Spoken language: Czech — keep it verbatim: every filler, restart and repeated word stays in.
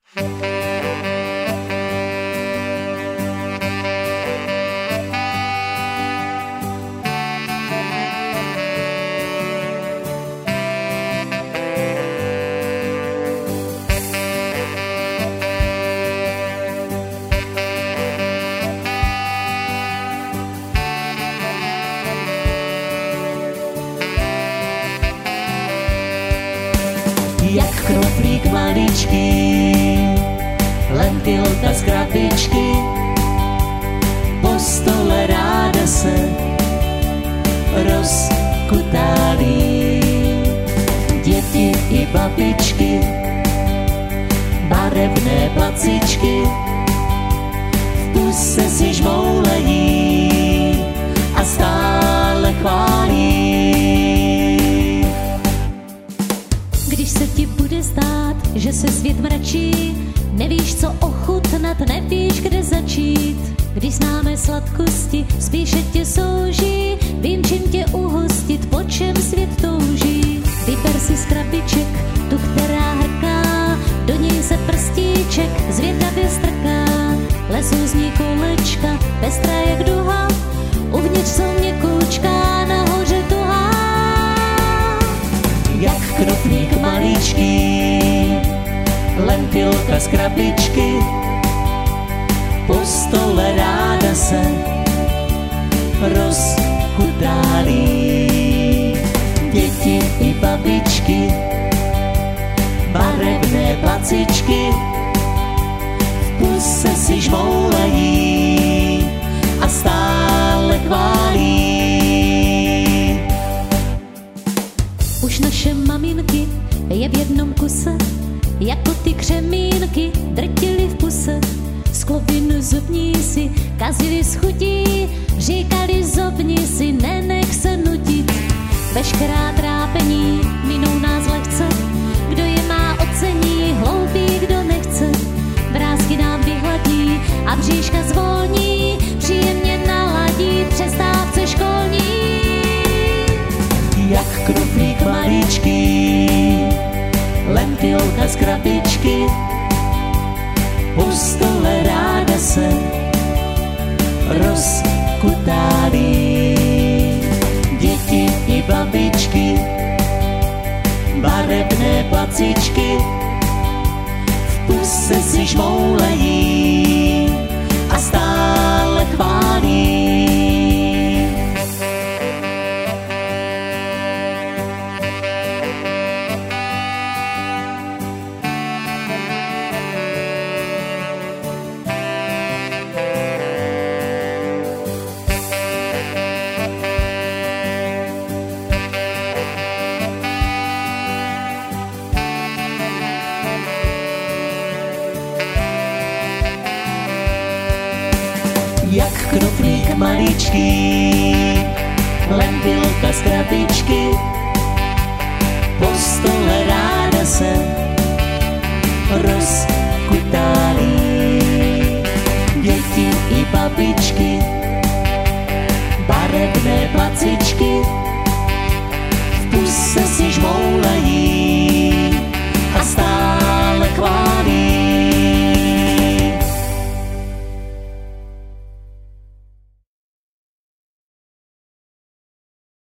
Jak knoflík maličký, lentilka z krabičky, po stole ráda se rozkutálí. Děti i babičky, barevné placičky, v puse si žmoulejí a stále chválí. Když se ti bude zdát, že se svět mračí, nevíš, co ochutnat, nevíš, kde začít. Když známe sladkosti, spíše tě souží, vím, čím tě uhostit, po čem svět touží. Vyber si z krabiček tu, která hrká, do něj se prstíček zvědavě strká. Lesou z ní kolečka, pestrá jak duha, uvnitř jsou měkoučká, nahoře tuhá. Jak knoflík maličký, lentilka z krabičky, po stole ráda se rozkutálí. Děti i babičky, barevné placičky, v puse si žmoulají a stále chválí. Už naše maminky je v jednom kuse, jako ty křemínky drtili v puse. Sklovinu zubní si kazili s chutí, říkali zobni si, nenech se nutit. Veškerá trápení minou nás lehce, kdo je má ocení, hloupý, kdo nechce. Vrásky nám vyhladí a bříška zvolní, příjemně naladí přestávce školní. Jak knoflík maličký, lentilka z krabičky, po stole ráda se rozkutálí. Děti i babičky, barevné placičky, v puse si žmoulají a stále chválí. Jak knoflík maličký, lentilka z krabičky, po stole ráda se rozkutálí. Děti i babičky, barevné placičky, v puse si žmou